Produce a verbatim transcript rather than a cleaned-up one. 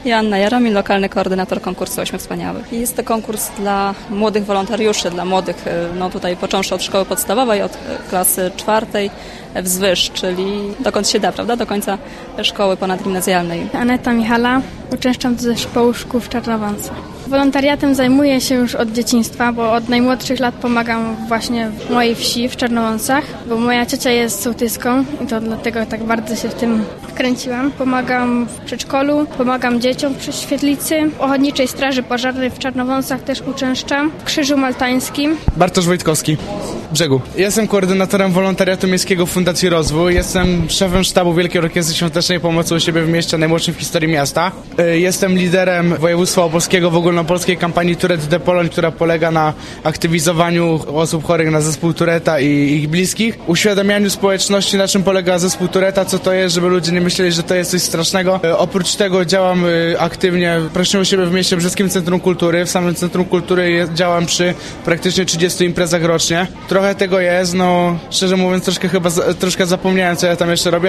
Joanna Jaromil, lokalny koordynator konkursu Ośmiu Wspaniałych. Jest to konkurs dla młodych wolontariuszy, dla młodych, no tutaj począwszy od szkoły podstawowej, od klasy czwartej wzwyż, czyli dokąd się da, prawda? Do końca szkoły ponadgimnazjalnej. Aneta Michala, uczęszczam do zespołu szkół w Czarnowąsach. Wolontariatem zajmuję się już od dzieciństwa, bo od najmłodszych lat pomagam właśnie w mojej wsi, w Czarnowąsach, bo moja ciocia jest sołtyską i to dlatego tak bardzo się w tym wkręciłam. Pomagam w przedszkolu, pomagam dzieciom przy świetlicy, w Ochotniczej Straży Pożarnej w Czarnowąsach też uczęszczam, w Krzyżu Maltańskim. Bartosz Wojtkowski, Brzegu. Jestem koordynatorem wolontariatu miejskiego Fundacji Rozwój. Jestem szefem sztabu Wielkiej Orkiestry Świątecznej Pomocy u siebie w mieście, najmłodszym w historii miasta. Jestem liderem województwa opolskiego w ogólnopolskiej kampanii Tourette de Pologne, która polega na aktywizowaniu osób chorych na zespół Touretta i ich bliskich, uświadamianiu społeczności, na czym polega zespół Touretta, co to jest, żeby ludzie nie myśleli, że to jest coś strasznego. Oprócz tego działam aktywnie praktycznie u siebie w mieście Brzeskim Centrum Kultury. W samym Centrum Kultury działam przy praktycznie trzydziestu imprezach rocznie. Trochę tego jest, no szczerze mówiąc troszkę chyba troszkę zapomniałem, co ja tam jeszcze robię,